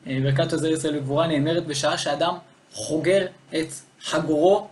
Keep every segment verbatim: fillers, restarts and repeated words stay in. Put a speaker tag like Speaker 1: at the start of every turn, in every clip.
Speaker 1: ברכת עוזר ישראל לגבורה נאמרת בשעה שאדם חוגר את חגורו.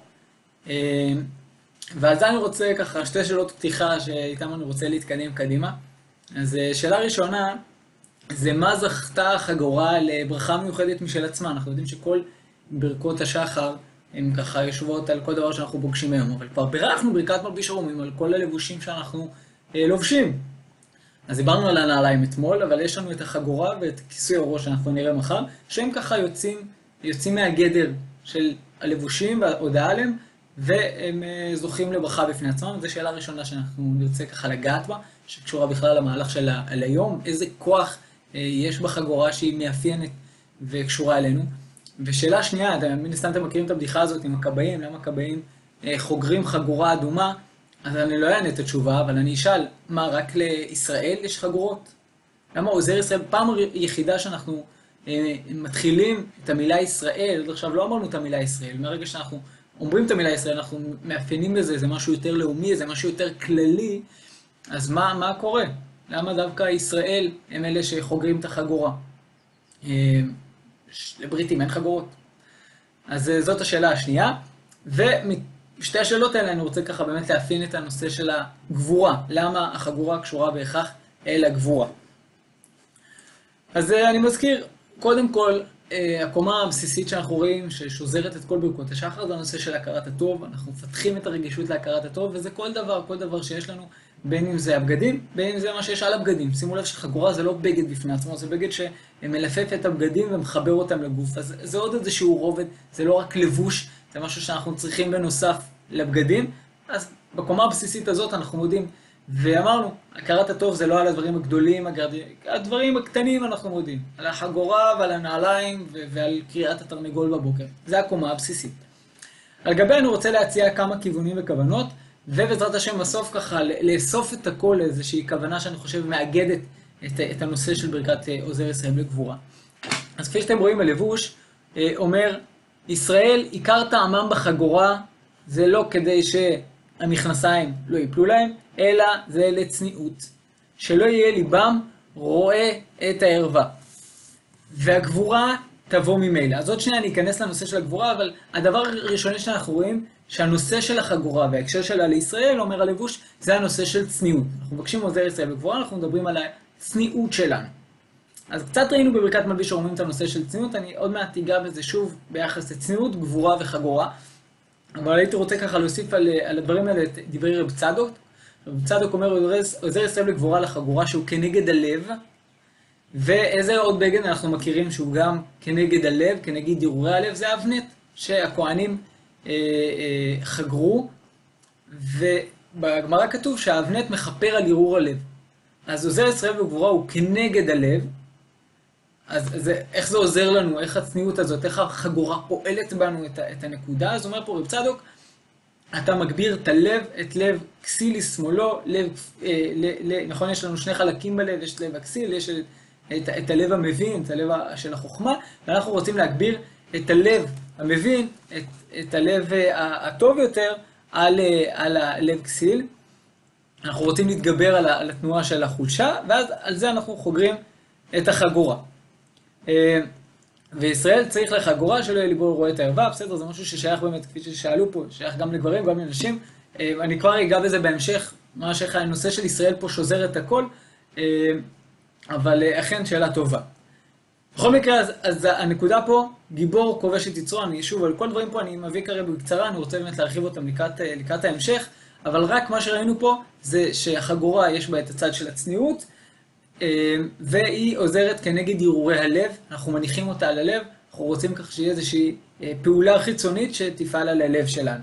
Speaker 1: ועל זה אני רוצה ככה שתי שאלות פתיחה שאיתן אני רוצה להתקדם קדימה. אז שאלה ראשונה, זה מה זכתה החגורה לברכה מיוחדת משל עצמה. אנחנו יודעים שכל ברכות השחר הן ככה יושבות על כל דבר שאנחנו פוגשים היום, אבל כבר ברכנו ברכת מלביש הרומים על כל הלבושים שאנחנו אה, לובשים. אז דיברנו על הנעליים אתמול, אבל יש לנו את החגורה ואת כיסוי הראש שאנחנו נראה מחר, שהם ככה יוצאים, יוצאים מהגדר של הלבושים וההודעה עליהם, והם אה, זוכים לברכה בפני עצמם. זו שאלה ראשונה שאנחנו נרצה ככה לגעת בה, שקשורה בכלל למהלך של היום, איזה כוח אה, יש בחגורה שהיא מאפיינת וקשורה אלינו. ושאלה שנייה, מן הסתם אתם מכירים את הבדיחה הזאת עם הכבאים, למה הכבאים חוגרים חגורה אדומה? אז אני לא אענה את התשובה, אבל אני אשאל, מה, רק לישראל יש חגורות? למה עוזר ישראל, פעם יחידה שאנחנו אה, מתחילים את המילה ישראל, עד עכשיו לא אמרנו את המילה ישראל, מהרגע שאנחנו אומרים את המילה ישראל, אנחנו מאפיינים בזה, זה משהו יותר לאומי, זה משהו יותר כללי, אז מה, מה קורה? למה דווקא ישראל הם אלה שחוגרים את החגורה? אה, לבריטים אין חגורות. אז זאת השאלה השנייה, ושתי השאלות האלה אני רוצה ככה באמת להפין את הנושא של הגבורה. למה החגורה קשורה בהכרח אל הגבורה? אז אני מזכיר, קודם כל, הקומה הבסיסית שאנחנו רואים ששוזרת את כל ברכות השחר, זה הנושא של הכרת הטוב. אנחנו מפתחים את הרגישות להכרת הטוב, וזה כל דבר, כל דבר שיש לנו, בין אם זה הבגדים, בין אם זה מה שיש על הבגדים. שימו לב שחגורה זה לא בגד בפני עצמו, זה בגד שמלפף את הבגדים ומחבר אותם לגוף. אז זה עוד איזשהו רובד, זה לא רק לבוש, זה משהו שאנחנו צריכים בנוסף לבגדים. אז בקומה הבסיסית הזאת אנחנו מודים, ואמרנו, הכרת הטוב זה לא על הדברים הגדולים, הדברים הקטנים אנחנו מודים. על החגורה ועל הנעליים ועל קריאת התרנגול בבוקר. זה הקומה הבסיסית. על גבי אני רוצה להציע כמה כיוונים וכוונות, ובעזרת השם בסוף ככה לאסוף את הכל לאיזושהי כוונה שאני חושב מאגדת את, את הנושא של ברכת עוזר ישראל לגבורה. אז כפי שאתם רואים הלבוש אומר, ישראל עיקר טעמם בחגורה, זה לא כדי שהמכנסיים לא ייפלו להם, אלא זה לצניעות. שלא יהיה ליבם רואה את הערווה. והגבורה תבוא ממילא. אז עוד שנייה אני אכנס לנושא של הגבורה, אבל הדבר הראשוני שאנחנו רואים, שהנושא של החגורה וההקשר שלה לישראל, אומר הלבוש, זה הנושא של צניעות. אנחנו מבקשים עוזר ישראל לגבורה, אנחנו מדברים על הצניעות שלנו. אז קצת ראינו בברכת מלביש הרומים את הנושא של צניעות, אני עוד מעט אגע בזה שוב ביחס לצניעות, גבורה וחגורה. אבל הייתי רוצה ככה להוסיף על, על הדברים האלה את דברי רב צדוק. רב צדוק אומר, עוזר ישראל לגבורה לחגורה שהוא כנגד הלב, ואיזה עוד בגד אנחנו מכירים שהוא גם כנגד הלב, כנגד הרהורי הלב, זה האבנט שהכהנים אה, אה, חגרו, ובגמרא כתוב שהאבנט מכפר על הרהור הלב. אז עוזר ישראל לגבורה הוא כנגד הלב, אז זה, איך זה עוזר לנו, איך הצניעות הזאת, איך החגורה פועלת בנו את, את הנקודה. אז אומר פה רב צדוק, אתה מגביר את הלב, את לב כסיל לשמאלו, לב, אה, ל, ל, נכון, יש לנו שני חלקים בלב, יש לב הכסיל, יש את, את הלב המבין, את הלב של החוכמה, ואנחנו רוצים להגביר את הלב המבין, את, את הלב הטוב יותר, על, על הלב כסיל. אנחנו רוצים להתגבר על, על התנועה של החולשה, ואז על זה אנחנו חוגרים את החגורה. וישראל צריך לחגורה שלא יהיה ליבו רואה את הערווה, בסדר, זה משהו ששייך באמת, כפי ששאלו פה, שייך גם לגברים, גם לנשים. אני כבר אגע בזה בהמשך, מה שייך הנושא של ישראל פה שוזר את הכל, אבל אכן שאלה טובה. בכל מקרה, אז, אז הנקודה פה, גיבור כובש את יצרו, אני שוב, על כל דברים פה אני מביא כרגע בקצרה, אני רוצה באמת להרחיב אותם לקראת, לקראת ההמשך, אבל רק מה שראינו פה, זה שהחגורה יש בה את הצד של הצניעות, והיא עוזרת כנגד הרהורי הלב, אנחנו מניחים אותה על הלב, אנחנו רוצים כך שיהיה איזושהי פעולה חיצונית שתפעל על הלב שלנו.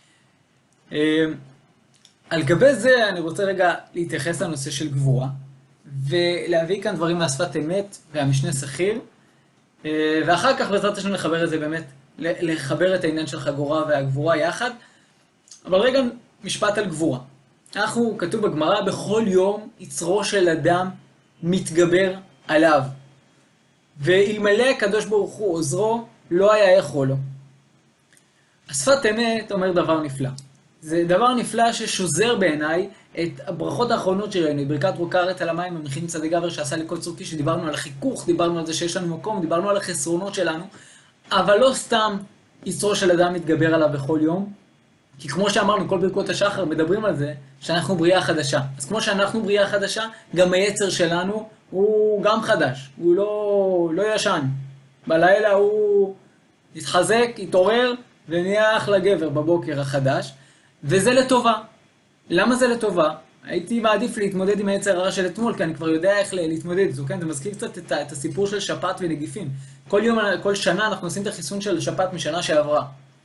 Speaker 1: על גבי זה אני רוצה רגע להתייחס לנושא של גבורה, ולהביא כאן דברים מהשפת אמת והמשנה שכיר, ואחר כך בעזרת השם לחבר את זה באמת, לחבר את העניין של חגורה והגבורה יחד. אבל רגע משפט על גבורה. אנחנו, כתוב בגמרא, בכל יום יצרו של אדם מתגבר עליו. ואלמלא הקדוש ברוך הוא עוזרו, לא היה יכול לו. השפת אמת אומר דבר נפלא. זה דבר נפלא ששוזר בעיניי את הברכות האחרונות שראינו, את ברכת רוקרת על המים, המכין צדיק גבר שעשה לכל צור קיש, דיברנו על החיכוך, דיברנו על זה שיש לנו מקום, דיברנו על החסרונות שלנו, אבל לא סתם יצרו של אדם מתגבר עליו בכל יום, כי כמו שאמרנו, כל ברכות השחר מדברים על זה, שאנחנו בריאה חדשה. אז כמו שאנחנו בריאה חדשה, גם היצר שלנו הוא גם חדש, הוא לא, לא ישן. בלילה הוא יתחזק, יתעורר, ונהיה אחלה גבר בבוקר החדש, וזה לטובה. למה זה לטובה? הייתי מעדיף להתמודד עם היצר הרע של אתמול, כי אני כבר יודע איך להתמודד איתו, כן? זה מזכיר קצת את, את הסיפור של שפעת ונגיפים. כל יום, כל שנה אנחנו עושים את החיסון של שפעת משנה שעברה.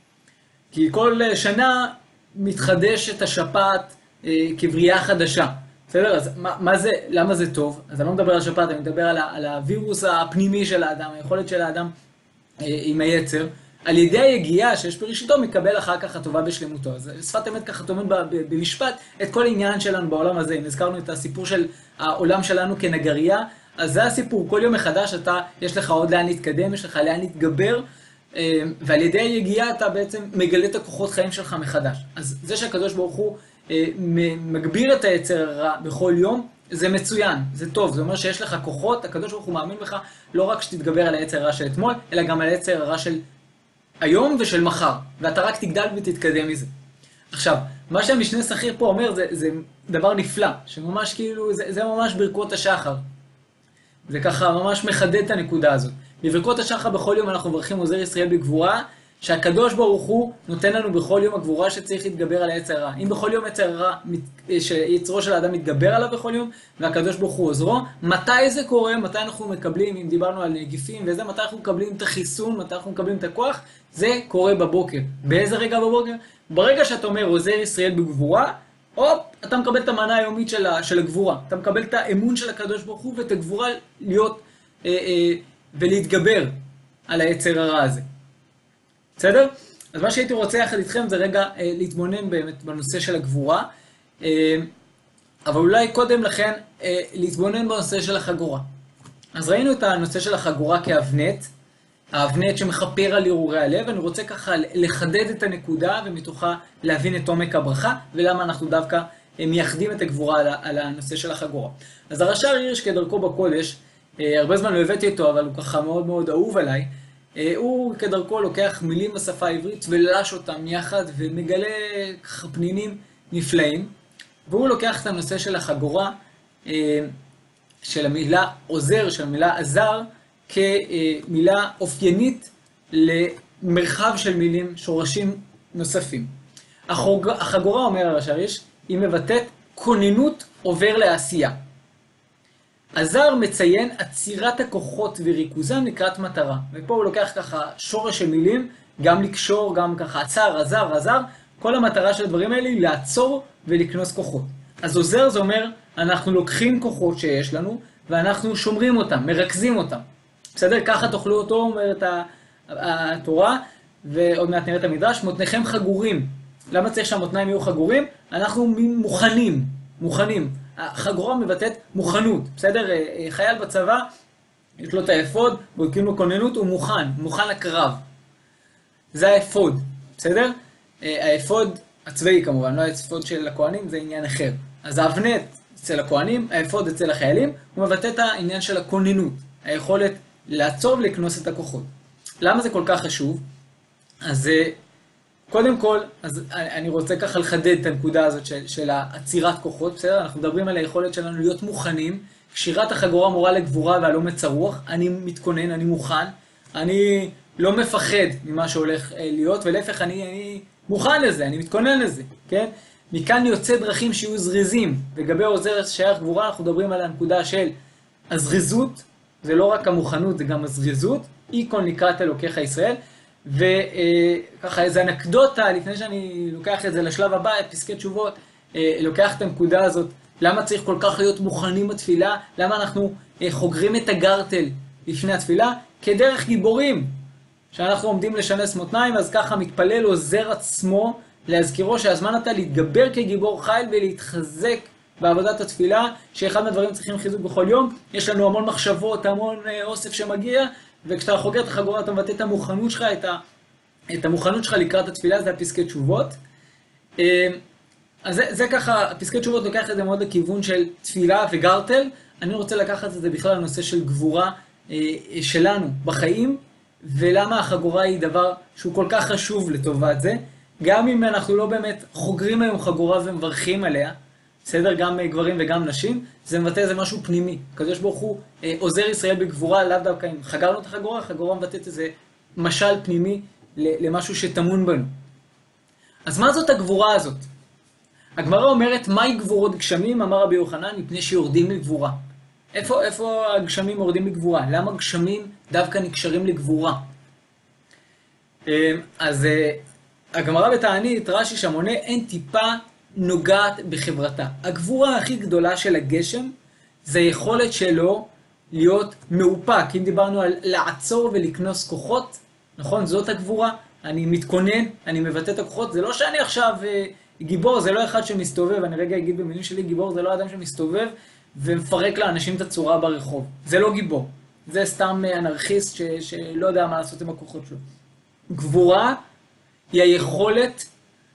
Speaker 1: כי כל שנה מתחדשת השפעת אה, כבריאה חדשה. בסדר? אז מה, מה זה, למה זה טוב? אז אני לא מדבר על שפעת, אני מדבר על, על הווירוס הפנימי של האדם, היכולת של האדם אה, עם היצר. על ידי היגיעה שיש בראשיתו מקבל אחר כך הטובה בשלמותו. אז שפת אמת ככה טומנת במשפט את כל העניין שלנו בעולם הזה. אם הזכרנו את הסיפור של העולם שלנו כנגריה, אז זה הסיפור. כל יום מחדש אתה, יש לך עוד לאן להתקדם, יש לך לאן להתגבר, ועל ידי היגיעה אתה בעצם מגלה את הכוחות חיים שלך מחדש. אז זה שהקדוש ברוך הוא מגביר את היצר הרע בכל יום, זה מצוין, זה טוב. זה אומר שיש לך כוחות, הקדוש ברוך הוא מאמין בך לא רק שתתגבר על היצר הרע של אתמול, אלא גם על היצר הרע של היום ושל מחר, ואתה רק תגדל ותתקדם מזה. עכשיו, מה שהמשנה שכיר פה אומר זה, זה דבר נפלא, שממש כאילו, זה, זה ממש ברכות השחר. זה ככה ממש מחדד את הנקודה הזאת. בברכות השחר בכל יום אנחנו מברכים עוזר ישראל בגבורה, שהקדוש ברוך הוא נותן לנו בכל יום הגבורה שצריך להתגבר על היצר הרע. אם בכל יום יצר הרע, שיצרו של האדם מתגבר עליו בכל יום, והקדוש ברוך הוא עוזרו, מתי זה קורה? מתי אנחנו מקבלים, אם דיברנו על נגיפים וזה, מתי אנחנו מקבלים את החיסון, מתי אנחנו מקבלים את הכוח? זה קורה בבוקר. באיזה רגע בבוקר? ברגע שאתה אומר עוזר ישראל בגבורה, הופ, אתה מקבל את המנה היומית של, של הגבורה. אתה מקבל את האמון של הקדוש ברוך הוא ואת הגבורה להיות אה, אה, ולהתגבר על היצר הרע הזה. בסדר? אז מה שהייתי רוצה יחד איתכם זה רגע אה, להתבונן באמת בנושא של הגבורה, אה, אבל אולי קודם לכן אה, להתבונן בנושא של החגורה. אז ראינו את הנושא של החגורה כאבנט, האבנט שמחפר על הרהורי הלב. אני רוצה ככה לחדד את הנקודה ומתוכה להבין את עומק הברכה, ולמה אנחנו דווקא אה, מייחדים את הגבורה על, על הנושא של החגורה. אז הרש"ר הירש כדרכו בקודש, אה, הרבה זמן לא הבאתי אותו, אבל הוא ככה מאוד מאוד אהוב עליי, הוא כדרכו לוקח מילים בשפה העברית ולש אותם יחד ומגלה ככה פנינים נפלאים. והוא לוקח את הנושא של החגורה, של המילה עוזר, של המילה עזר, כמילה אופיינית למרחב של מילים, שורשים נוספים. החגורה, אומר הרש"ר הירש, היא מבטאת כוננות עובר לעשייה. עזר מציין עצירת הכוחות וריכוזם לקראת מטרה. ופה הוא לוקח ככה שורש של מילים, גם לקשור, גם ככה עצר, עזר, עזר. כל המטרה של הדברים האלה היא לעצור ולקנוס כוחות. אז עוזר זה אומר, אנחנו לוקחים כוחות שיש לנו, ואנחנו שומרים אותם, מרכזים אותם. בסדר? ככה תאכלו אותו, אומרת התורה, ועוד מעט נראה את המדרש, מותניכם חגורים. למה צריך שהמותניים יהיו חגורים? אנחנו מוכנים, מוכנים. החגורה מבטאת מוכנות, בסדר? חייל בצבא, יש לו את האפוד, בודקים לו כוננות, הוא מוכן, מוכן לקרב. זה האפוד, בסדר? האפוד הצבאי כמובן, לא האפוד של הכהנים, זה עניין אחר. אז האבנט אצל הכהנים, האפוד אצל החיילים, הוא מבטא את העניין של הכוננות, היכולת לעצור ולקנוס את הכוחות. למה זה כל כך חשוב? אז קודם כל, אז אני רוצה ככה לחדד את הנקודה הזאת של, של העצירת כוחות, בסדר? אנחנו מדברים על היכולת שלנו להיות מוכנים. קשירת החגורה מורה לגבורה והלא מצר רוח. אני מתכונן, אני מוכן, אני לא מפחד ממה שהולך להיות, ולהפך אני, אני מוכן לזה, אני מתכונן לזה, כן? מכאן יוצא דרכים שיהיו זריזים. לגבי עוזר שייך גבורה, אנחנו מדברים על הנקודה של הזריזות, זה לא רק המוכנות, זה גם הזריזות, איקון לקראת אלוקיך ישראל, וככה איזו אנקדוטה, לפני שאני לוקח את זה לשלב הבא, את פסקי תשובות, לוקח את הנקודה הזאת, למה צריך כל כך להיות מוכנים בתפילה, למה אנחנו חוגרים את הגרטל לפני התפילה, כדרך גיבורים, שאנחנו עומדים לשנס מותניים, אז ככה מתפלל עוזר עצמו, להזכירו שהזמן אתה להתגבר כגיבור חיל ולהתחזק בעבודת התפילה, שאחד מהדברים צריכים חיזוק בכל יום, יש לנו המון מחשבות, המון אוסף שמגיע, וכשאתה חוגר את החגורה אתה מבטא את המוכנות שלך, את, ה... את המוכנות שלך לקראת התפילה, זה הפסקי תשובות. אז זה, זה ככה, פסקי תשובות לוקח את זה מאוד לכיוון של תפילה וגרטל. אני רוצה לקחת את זה בכלל לנושא של גבורה אה, שלנו בחיים, ולמה החגורה היא דבר שהוא כל כך חשוב לטובת זה. גם אם אנחנו לא באמת חוגרים היום חגורה ומברכים עליה, בסדר? גם גברים וגם נשים, זה מבטא איזה משהו פנימי. הקדוש ברוך הוא אה, עוזר ישראל בגבורה, לאו דווקא אם חגרנו את החגורה, החגורה מבטאת איזה משל פנימי למשהו שטמון בנו. אז מה זאת הגבורה הזאת? הגמרא אומרת, מהי גבורות גשמים? אמר רבי יוחנן, מפני שיורדים לגבורה. איפה, איפה הגשמים יורדים לגבורה? למה גשמים דווקא נקשרים לגבורה? אז הגמרא בתענית, רש"י שם עונה, אין טיפה נוגעת בחברתה. הגבורה הכי גדולה של הגשם, זה היכולת שלו להיות מאופק. אם דיברנו על לעצור ולקנוס כוחות, נכון? זאת הגבורה. אני מתכונן, אני מבטא את הכוחות. זה לא שאני עכשיו גיבור, זה לא אחד שמסתובב. אני רגע אגיד במילים שלי, גיבור זה לא אדם שמסתובב ומפרק לאנשים את הצורה ברחוב. זה לא גיבור. זה סתם אנרכיסט ש, שלא יודע מה לעשות עם הכוחות שלו. גבורה היא היכולת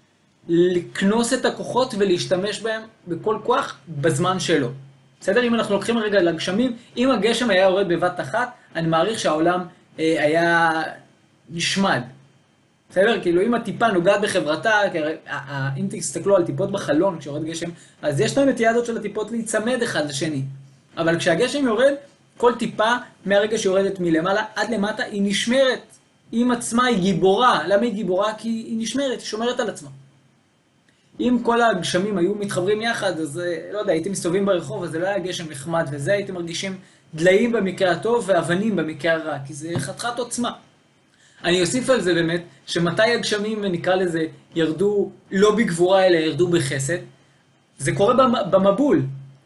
Speaker 1: לקנוס את הכוחות ולהשתמש בהם בכל כוח בזמן שלו. בסדר? אם אנחנו לוקחים רגע לגשמים, אם הגשם היה יורד בבת אחת, אני מעריך שהעולם אה, היה נשמד. בסדר? כאילו אם הטיפה נוגעת בחברתה, אם תסתכלו על טיפות בחלון כשיורד גשם, אז יש להם נטייה הזאת של הטיפות להיצמד אחד לשני. אבל כשהגשם יורד, כל טיפה מהרגע שיורדת מלמעלה עד למטה היא נשמרת. עם עצמה היא גיבורה. למה היא גיבורה? כי היא נשמרת, היא שומרת על עצמה. אם כל הגשמים היו מתחברים יחד, אז לא יודע, הייתם מסתובבים ברחוב, אז זה לא היה גשם נחמד, וזה הייתם מרגישים דליים במקרה הטוב ואבנים במקרה הרע, כי זה חתיכת עוצמה. אני אוסיף על זה באמת, שמתי הגשמים, נקרא לזה, ירדו לא בגבורה, אלא ירדו בחסד, זה קורה במבול.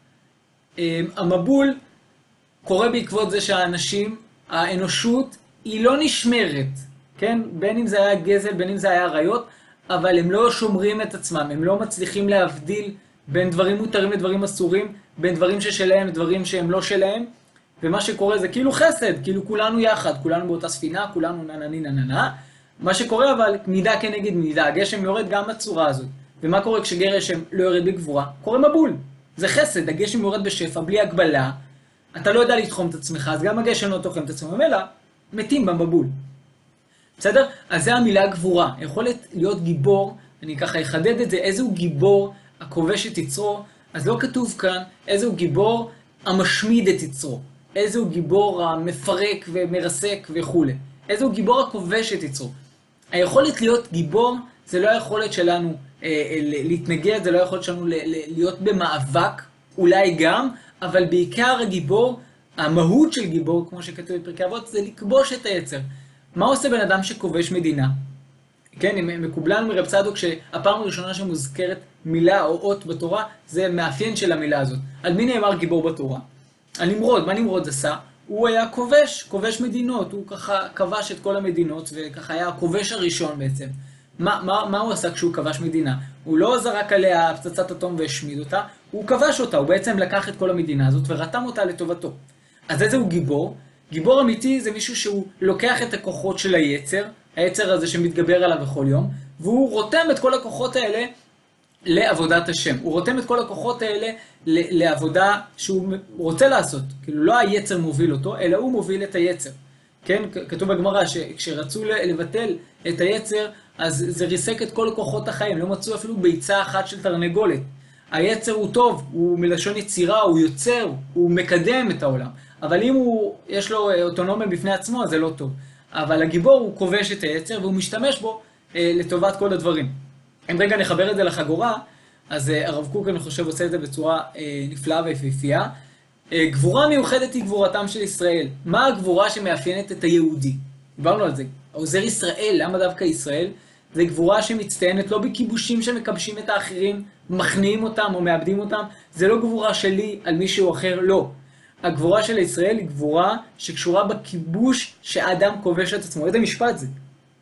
Speaker 1: המבול קורה בעקבות זה שהאנשים, האנושות, היא לא נשמרת, כן? בין אם זה היה גזל, בין אם זה היה עריות, אבל הם לא שומרים את עצמם, הם לא מצליחים להבדיל בין דברים מותרים לדברים אסורים, בין דברים ששלהם לדברים שהם לא שלהם, ומה שקורה זה כאילו חסד, כאילו כולנו יחד, כולנו באותה ספינה, כולנו ננני נננה. מה שקורה אבל מידה כנגד מידה, הגשם יורד גם בצורה הזאת. ומה קורה כשגשם לא יורד בגבורה? קורה מבול. זה חסד, הגשם יורד בשפע, בלי הגבלה, אתה לא יודע לתחום את עצמך, אז גם הגשם לא תוחם את עצמם, אלא מתים במבול. בסדר? אז זה המילה גבורה. יכולת להיות גיבור, אני ככה אחדד את זה, איזהו גיבור הכובש את יצרו, אז לא כתוב כאן איזהו גיבור המשמיד את יצרו. איזהו גיבור המפרק ומרסק וכו'. איזהו גיבור הכובש את יצרו. היכולת להיות גיבור זה לא היכולת שלנו אה, להתנגד, זה לא היכולת שלנו להיות במאבק, אולי גם, אבל בעיקר הגיבור, המהות של גיבור, כמו שכתוב בפרקי אבות, זה לכבוש את היצר. מה עושה בן אדם שכובש מדינה? כן, מקובלן מרב צדוק שהפעם הראשונה שמוזכרת מילה או אות בתורה, זה מאפיין של המילה הזאת. על מי נאמר גיבור בתורה? על נמרוד. מה נמרוד עשה? הוא היה כובש, כובש מדינות. הוא ככה כבש את כל המדינות, וככה היה הכובש הראשון בעצם. מה, מה, מה הוא עשה כשהוא כבש מדינה? הוא לא זרק עליה פצצת אטום והשמיד אותה, הוא כבש אותה, הוא בעצם לקח את כל המדינה הזאת ורתם אותה לטובתו. אז איזה הוא גיבור? גיבור אמיתי זה מישהו שהוא לוקח את הכוחות של היצר, היצר הזה שמתגבר עליו בכל יום, והוא רותם את כל הכוחות האלה לעבודת השם. הוא רותם את כל הכוחות האלה לעבודה שהוא רוצה לעשות. כאילו לא היצר מוביל אותו, אלא הוא מוביל את היצר. כן? כתוב בגמרא שכשרצו לבטל את היצר, אז זה ריסק את כל כוחות החיים. לא מצאו אפילו ביצה אחת של תרנגולת. היצר הוא טוב, הוא מלשון יצירה, הוא יוצר, הוא מקדם את העולם. אבל אם הוא, יש לו אוטונומיה בפני עצמו, אז זה לא טוב. אבל הגיבור הוא כובש את היצר והוא משתמש בו אה, לטובת כל הדברים. אם רגע נחבר את זה לחגורה, אז אה, הרב קוק אני חושב עושה את זה בצורה אה, נפלאה ויפהפייה. אה, גבורה מיוחדת היא גבורתם של ישראל. מה הגבורה שמאפיינת את היהודי? דיברנו על זה. עוזר ישראל, למה דווקא ישראל? זה גבורה שמצטיינת לא בכיבושים שמקבשים את האחרים, מכניעים אותם או מאבדים אותם. זה לא גבורה שלי על מישהו אחר, לא. הגבורה של ישראל היא גבורה שקשורה בכיבוש שאדם כובש את עצמו. איזה משפט זה?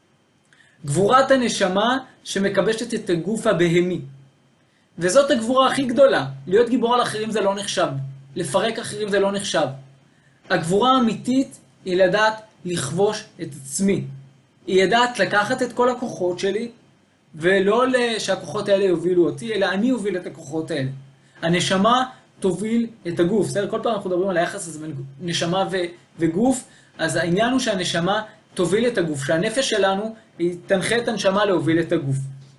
Speaker 1: גבורת הנשמה שמקבשת את הגוף הבהמי. וזאת הגבורה הכי גדולה. להיות גיבור על אחרים זה לא נחשב. לפרק אחרים זה לא נחשב. הגבורה האמיתית היא לדעת לכבוש את עצמי. היא לדעת לקחת את כל הכוחות שלי ולא שהכוחות האלה יובילו אותי, אלא אני אוביל את הכוחות האלה. הנשמה תוביל את הגוף. בסדר? כל פעם אנחנו מדברים על היחס הזה בין נשמה ו- וגוף, אז העניין הוא שהנשמה תוביל את הגוף, שהנפש שלנו היא תנחה את הנשמה להוביל את הגוף.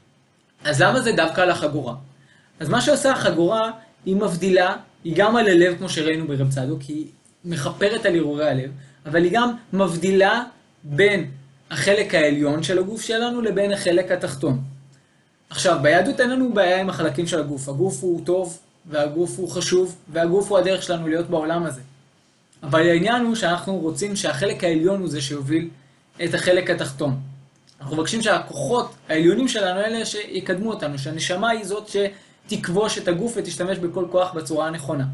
Speaker 1: אז למה זה דווקא על החגורה? אז מה שעושה החגורה, היא מבדילה, היא גם על הלב, כמו שראינו ברב צדוק, היא מחפרת על הרהורי הלב, אבל היא גם מבדילה בין החלק העליון של הגוף שלנו לבין החלק התחתון. עכשיו, ביהדות אין לנו בעיה עם החלקים של הגוף. הגוף הוא טוב, והגוף הוא חשוב, והגוף הוא הדרך שלנו להיות בעולם הזה. אבל העניין הוא שאנחנו רוצים שהחלק העליון הוא זה שיוביל את החלק התחתון. אנחנו מבקשים שהכוחות העליונים שלנו אלה שיקדמו אותנו, שהנשמה היא זאת שתכבוש את הגוף ותשתמש בכל כוח בצורה הנכונה.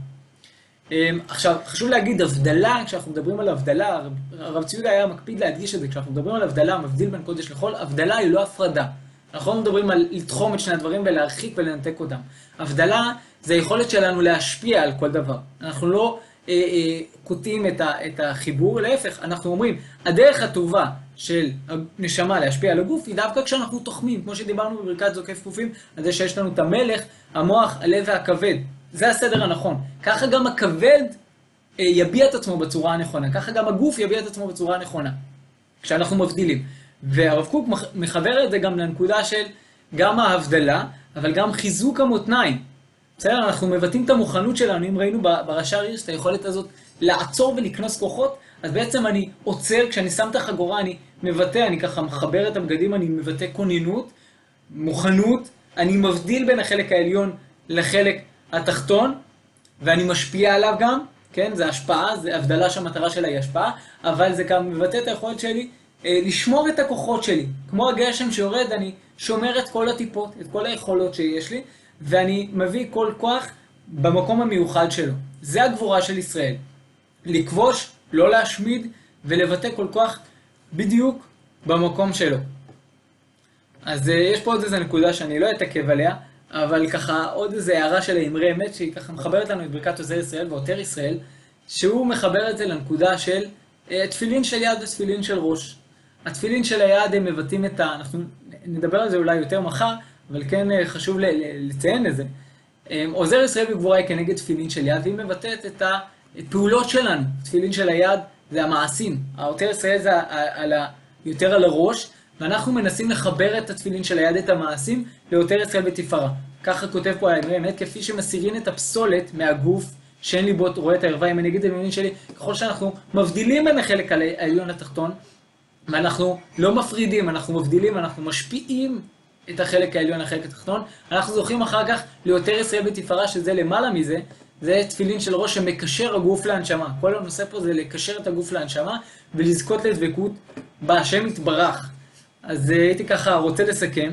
Speaker 1: עכשיו, חשוב להגיד הבדלה, כשאנחנו מדברים על הבדלה, הרב צבי יהודה היה מקפיד להדגיש את זה, כשאנחנו מדברים על הבדלה, מבדיל בין קודש לחול, הבדלה היא לא הפרדה. אנחנו לא מדברים על לתחום את שני הדברים ולהרחיק ולנתק אותם. הבדלה זה היכולת שלנו להשפיע על כל דבר. אנחנו לא אה, אה, קוטעים את, ה, את החיבור, להפך, אנחנו אומרים, הדרך הטובה של הנשמה להשפיע על הגוף היא דווקא כשאנחנו תוחמים, כמו שדיברנו בברכת זוקף קופים, על זה שיש לנו את המלך, המוח, הלב והכבד. זה הסדר הנכון. ככה גם הכבד אה, יביע את עצמו בצורה הנכונה, ככה גם הגוף יביע את עצמו בצורה הנכונה, כשאנחנו מבדילים. והרב קוק מחבר את זה גם לנקודה של גם ההבדלה, אבל גם חיזוק המותניים. בסדר, אנחנו מבטאים את המוכנות שלנו, אם ראינו ברש"ר הירש את היכולת הזאת לעצור ולקנוס כוחות, אז בעצם אני עוצר, כשאני שם את החגורה, אני מבטא, אני ככה מחבר את הבגדים, אני מבטא כוננות, מוכנות, אני מבדיל בין החלק העליון לחלק התחתון, ואני משפיע עליו גם, כן, זה השפעה, זה הבדלה שהמטרה שלה היא השפעה, אבל זה גם מבטא את היכולת שלי אה, לשמור את הכוחות שלי. כמו הגשם שיורד, אני שומר את כל הטיפות, את כל היכולות שיש לי, ואני מביא כל כוח במקום המיוחד שלו. זה הגבורה של ישראל. לכבוש, לא להשמיד, ולבטא כל כוח בדיוק במקום שלו. אז uh, יש פה עוד איזו נקודה שאני לא אתעכב עליה, אבל ככה עוד איזו הערה של האמרי אמת, שהיא ככה מחברת לנו את ברכת עוזר ישראל ועותר ישראל, שהוא מחבר את זה לנקודה של uh, תפילין של יד ותפילין של ראש. התפילין של היד הם מבטאים את ה... אנחנו נדבר על זה אולי יותר מחר, אבל כן uh, חשוב לציין את זה. Um, עוזר ישראל בגבורה היא כנגד תפילין של יד, והיא מבטאת את הפעולות שלנו. תפילין של היד זה המעשים. העותר ישראל זה על ה... יותר על הראש, ואנחנו מנסים לחבר את התפילין של היד, את המעשים, לעותר ישראל בתפארה. ככה כותב פה האמרי אמת, כפי שמסירין את הפסולת מהגוף, שאין לי בו רואה את הערווה עם הנגיד המאמין שלי, ככל שאנחנו מבדילים בין החלק העליון התחתון, ואנחנו לא מפרידים, אנחנו מבדילים, אנחנו משפיעים את החלק העליון לחלק התחתון, אנחנו זוכים אחר כך ליותר ישראל בתפארה, שזה למעלה מזה, זה תפילין של ראש שמקשר הגוף להנשמה. כל הנושא פה זה לקשר את הגוף להנשמה, ולזכות לדבקות בהשם יתברך. אז הייתי ככה רוצה לסכם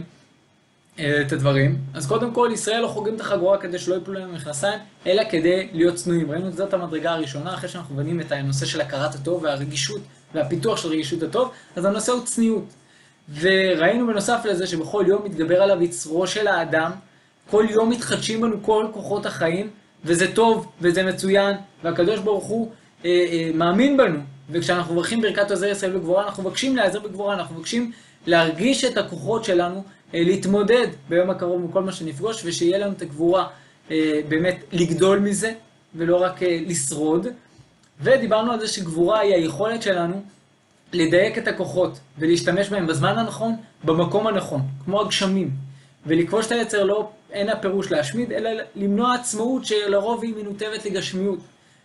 Speaker 1: את הדברים. אז קודם כל, ישראל לא חוגים את החגורה כדי שלא יפלו להם מכנסיים, אלא כדי להיות צנועים. ראינו את זאת המדרגה הראשונה, אחרי שאנחנו בנים את הנושא של הכרת הטוב והרגישות והפיתוח של רגישות הטוב, אז הנושא הוא צניעות. וראינו בנוסף לזה שבכל יום מתגבר עליו יצרו של האדם, כל יום מתחדשים בנו כל כוחות החיים, וזה טוב וזה מצוין, והקדוש ברוך הוא אה, אה, מאמין בנו. וכשאנחנו מברכים ברכת עוזר ישראל בגבורה, אנחנו מבקשים להיעזר בגבורה, אנחנו מבקשים להרגיש את הכוחות שלנו, אה, להתמודד ביום הקרוב מכל מה שנפגוש, ושיהיה לנו את הגבורה אה, באמת לגדול מזה, ולא רק אה, לשרוד. ודיברנו על זה שגבורה היא היכולת שלנו לדייק את הכוחות, ולהשתמש בהם בזמן הנכון, במקום הנכון, כמו הגשמים. ולכבוש את היצר לא, אין הפירוש להשמיד, אלא למנוע עצמאות שלרוב היא מנותבת לגשמיות.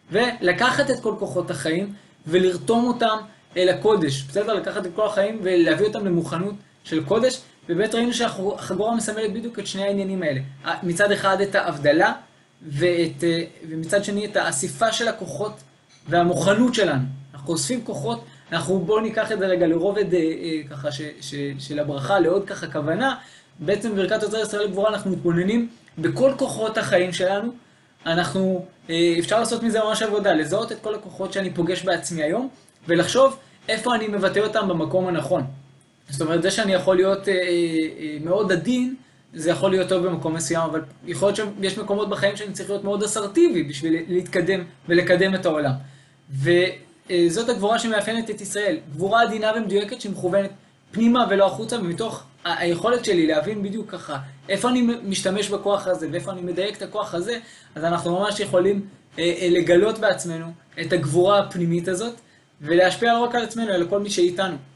Speaker 1: ולקחת את כל כוחות החיים, ולרתום אותם אל הקודש. בסדר? לקחת את כל החיים ולהביא אותם למוכנות של קודש, ובאמת ראינו שהחגורה מסמלת בדיוק את שני העניינים האלה. מצד אחד את ההבדלה, ואת, ומצד שני את האסיפה של הכוחות והמוכנות שלנו. אנחנו אוספים כוחות, אנחנו בואו ניקח את זה רגע לרובד ככה ש, ש, של הברכה, לעוד ככה כוונה. בעצם בברכת עוזר ישראל לגבורה אנחנו מתבוננים בכל כוחות החיים שלנו. אנחנו, אפשר לעשות מזה ממש עבודה, לזהות את כל הכוחות שאני פוגש בעצמי היום, ולחשוב איפה אני מבטא אותם במקום הנכון. זאת אומרת, זה שאני יכול להיות אה, אה, מאוד עדין, זה יכול להיות טוב במקום מסוים, אבל יכול להיות שיש מקומות בחיים שאני צריך להיות מאוד אסרטיבי בשביל להתקדם ולקדם את העולם. וזאת הגבורה שמאפיינת את ישראל. גבורה עדינה ומדויקת שמכוונת פנימה ולא החוצה, ומתוך ה- היכולת שלי להבין בדיוק ככה איפה אני משתמש בכוח הזה ואיפה אני מדייק את הכוח הזה, אז אנחנו ממש יכולים אה, אה, לגלות בעצמנו את הגבורה הפנימית הזאת, ולהשפיע לא רק על עצמנו, אלא כל מי שאיתנו.